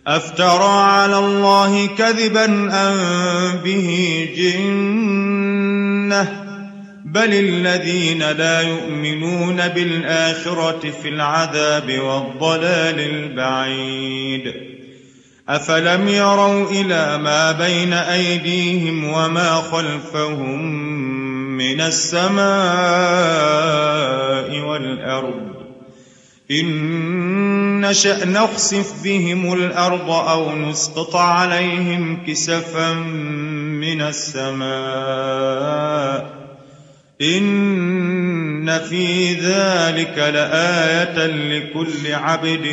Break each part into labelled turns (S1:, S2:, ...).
S1: أفترى على الله كذبا أم به جنة بل الذين لا يؤمنون بالآخرة في العذاب والضلال البعيد أفلم يروا إلى ما بين أيديهم وما خلفهم من السماء والأرض إن نشأ نخسف بهم الأرض أو نسقط عليهم كسفا من السماء إن في ذلك لآية لكل عبد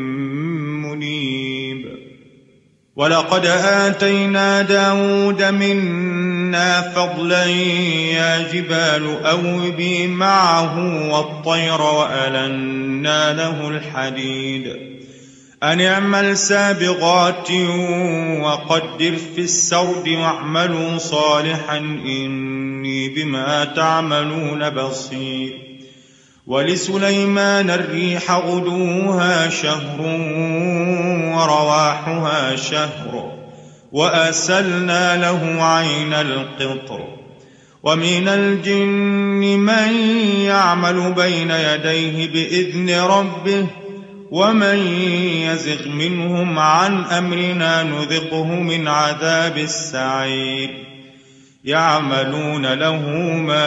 S1: منيب ولقد آتينا داود منا فضلا يا جبال أوبي معه والطير وألنا له الحديد أن اعمل سابغات وقدر في السرد واعملوا صالحا إني بما تعملون بصير ولسليمان الريح غدوها شهر ورواحها شهر وأسلنا له عين القطر ومن الجن من يعمل بين يديه بإذن ربه ومن يزغ منهم عن أمرنا نذقه من عذاب السعير يعملون له ما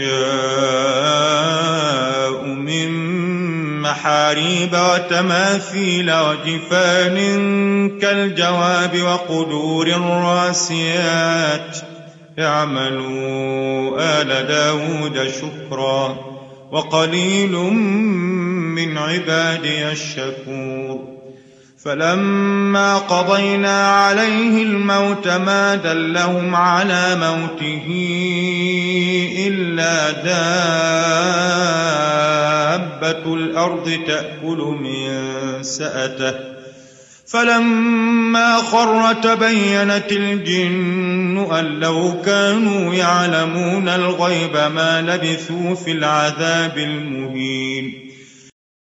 S1: يشاء من محاريب وتماثيل وجفان كالجواب وقدور الراسيات اعملوا آل داود شكرا وقليل من عبادي الشكور فلما قضينا عليه الموت ما دلهم على موته إلا دابة الأرض تأكل من سأته فلما خر تبينت الجن أن لو كانوا يعلمون الغيب ما لبثوا في العذاب المهين